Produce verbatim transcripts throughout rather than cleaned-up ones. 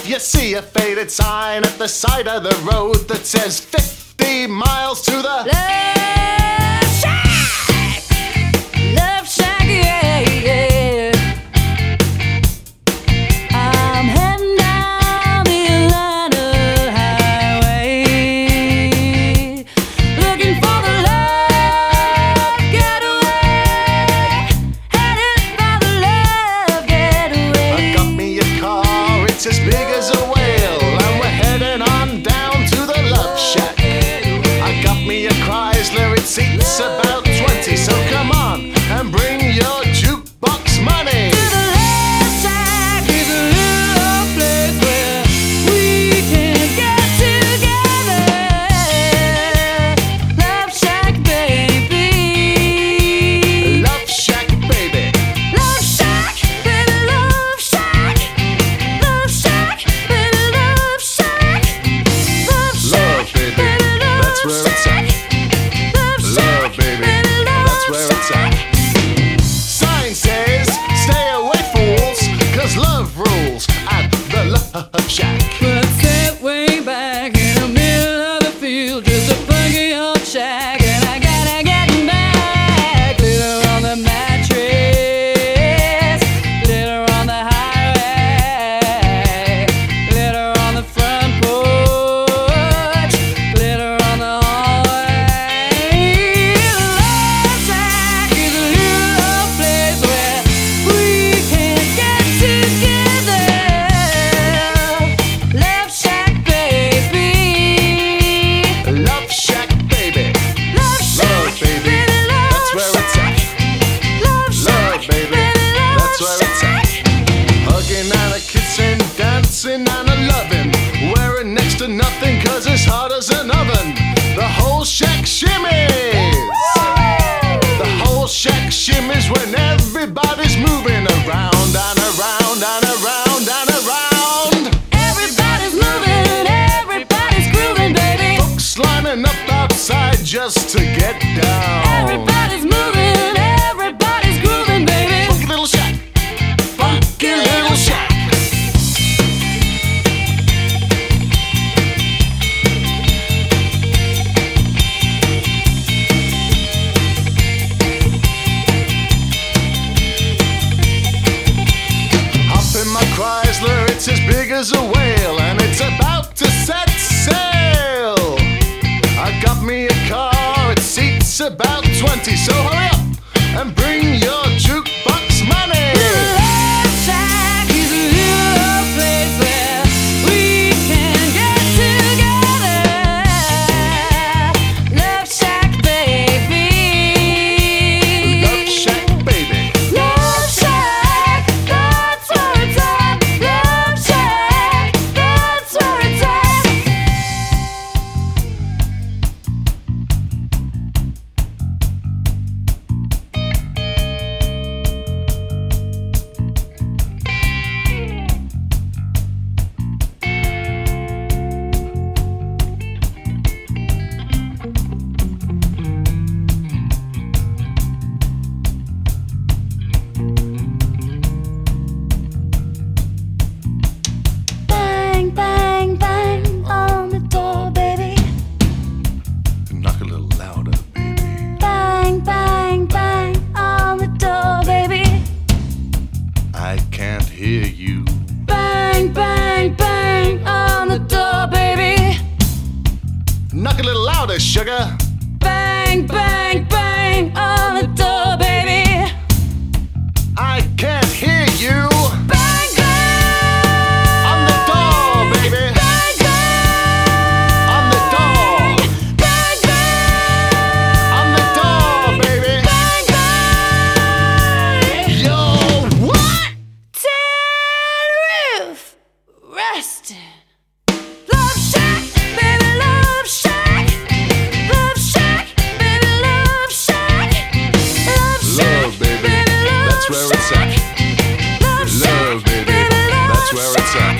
you see a faded sign at the side of the road that says fifty miles to the Love Shack, Love Shack, yeah, yeah. I'm heading down the Atlanta highway, looking for the love getaway, headed for the love getaway. I got me a car, it's as big as a whale, and we're heading on down to the Love Shack. I got me a Chrysler, it seats about twenty, so come on and bring your jukebox money. To the Love Shack is a little place where we can get together. Love Shack, baby. Love Shack, baby. Love Shack, baby, Love Shack. Love Shack, baby, Love Shack. Love Shack, Love, baby, that's where it's at. Love Shack, Love, baby, baby, that's where it's at. Sign says, stay away fools, cause love rules at the Love Shack. But set way back in the middle of the field, just a funky old shack, and I gotta get back. Glitter on the mattress, glitter on the highway, glitter on the front porch, glitter on the hallway. Love Shack is a little place where we can get together. Love Shack, baby. Love Shack, baby. Love Shack, Love, baby, that's where it's at. Love Shack, Love, baby, that's where it's at. Hugging and a kissing, dancing and a loving, wearing next to nothing cause it's hot as an oven. The whole shack shimmies. The whole shack shimmies when everybody's moving around and around and around and around. Everybody's moving, everybody's grooving, baby. Folks lining up outside just to get down. Everybody's moving, everybody's grooving, baby. Funky little shack. Funky little shack. Hop in my Chrysler, it's as big as a whale, and it's about to set sail. I got me a car, it seats about twenty, so hurry up and bring your jukebox money. Love Shack is a little place where we can get together. Love Shack, baby. Love Shack, baby. Love Shack, that's where it's at. Love Shack, that's where it's at. Bang, bang, bang on the door, baby. Knock a little louder, baby. Bang, bang, bang on the door, baby. I can't hear you. Bang, bang, bang on the door, baby. Knock a little louder, sugar. Bang, bang, bang on the door, baby. I can't hear you. Bang, bang On the door, baby. Bang, bang On the door. Bang, bang On the door, baby. Bang, bang Yo, what? Tin roof resting. Love Shack, baby, Love Shack. Love Shack, baby, Love Shack. Love Shack, Love, baby, that's where it's at. Love Shack, Love, baby, that's where it's at.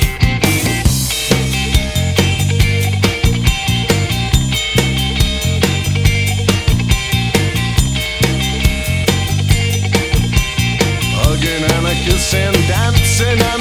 Hugging and a kissing, dancing and